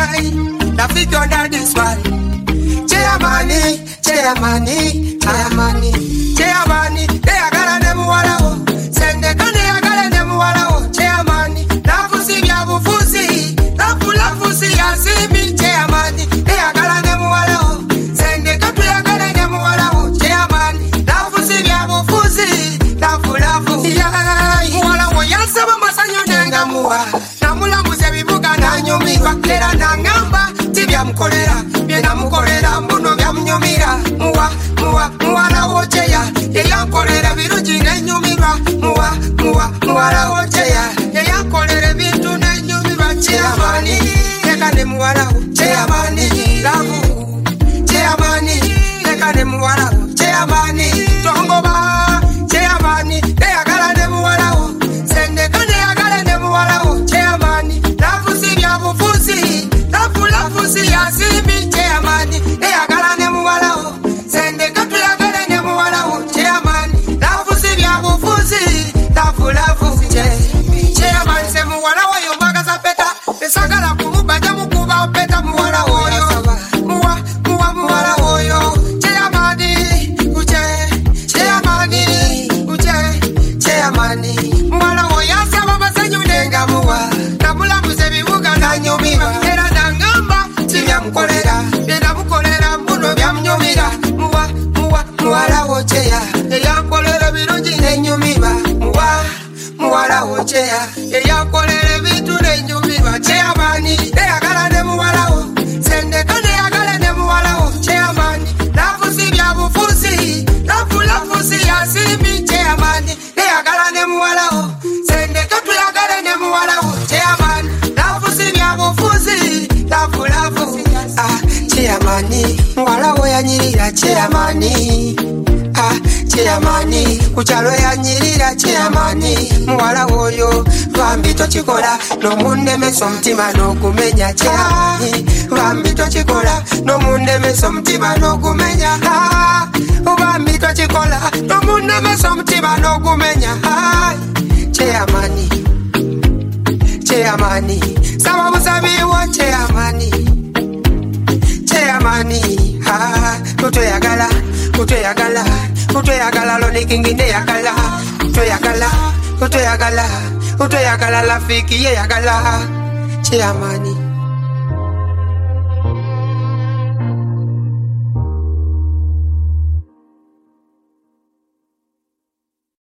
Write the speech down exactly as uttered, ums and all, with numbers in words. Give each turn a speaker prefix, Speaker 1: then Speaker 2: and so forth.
Speaker 1: Rafiki under this one. Chairmani, chairmani, chairmani, chairmani. They are gonna them wallow. Send the gun, they are gonna them wallow. Chairmani, Lafusi, Yabufusi, Lafu, Lafusi, Yasimi, chairmani. They are gonna them wallow. Send the gun, they are gonna them wallow. Chairmani, Lafusi, Yabufusi, Lafu, Lafu, Wallow, Yasaba, Masanyo, Nangamua. Namula Musevibuka, Nanyumi, Bakera, Nangamba, Tibiam Kolera, Vietnam Kolera, Muno, Yamumira, Mua, Mua, Muala Ocheya, Yayan Kolera, Virgin, and Yumira, Mua, Mua, Muala Ocheya, Yayan Kolera, Virgin, and Yumira, Chiamani, Yakanemuala, Chiamani, Lavu, Chiamani, Yakanemuala, Chiamani, Tongoba, Chiamani, they are Galanemuala, send the Kane Galanemuala, Chiamani, Lafusi, Yabufusi, Lafu, Lafusi, Yasimi, Chiamani, they are Galanemuala, send the country Galanemuala, Chiamani, Lafusi, Yabufusi, Lafu, Lafu, Chiamani, Semuala, Yomaga Peta, the Sagala Kuba, Jamukuba, Peta, Muala, Oyo, Mua, Mua, Muala, Oyo, Chiamani, Uche, Chiamani, Uche, Chiamani, Muala, Oya, Sama, Sanyu, Nengamua, Namula, Musevi, Uga, Nanyumima, Era Nangamba, Tiam Kolera, Vietnam Kolera, Muno, Yamumira, Mua, Mua, Muala, Ocheya, Yam Kolera, Virgin, and Yumima, Mua, Muala, Ocheya, Yam Kolera, Vitu, and Yumima, Chiamani, they are Galanemuala, send the Kane Galanemuala, Chiamani, Lafusi, Yabufusi, Lafu, Lafusi, Yasimi, Chiamani, they are Galanemuala, send the country Galanemuala, Chiamani, Lafusi, Yabufusi, Lafu, Lafu, ah, Chiamani, Muala, Oyanira, Chiamani, ah, Chiamani, Uchalo Yanira, Chiamani, Muala, Oyo, Vambito Chicola, no munde me somtima no kumenya, Chiamani, Vambito Chicola, no munde me somtima no kumenya, ah, Vambito Chicola, no munde me somtima no kumenya, ah, Chiamani, Chiamani, Sama Musabi, what Chiamani, Chiamani, ah, Kuto Yagala, Kuto Yagala, Kuto Yagala, Loni Kingine Yagala, Kuto Yagala, Kuto Yagala, Kuto Yagala, Lafiki Yagala, Chiamani.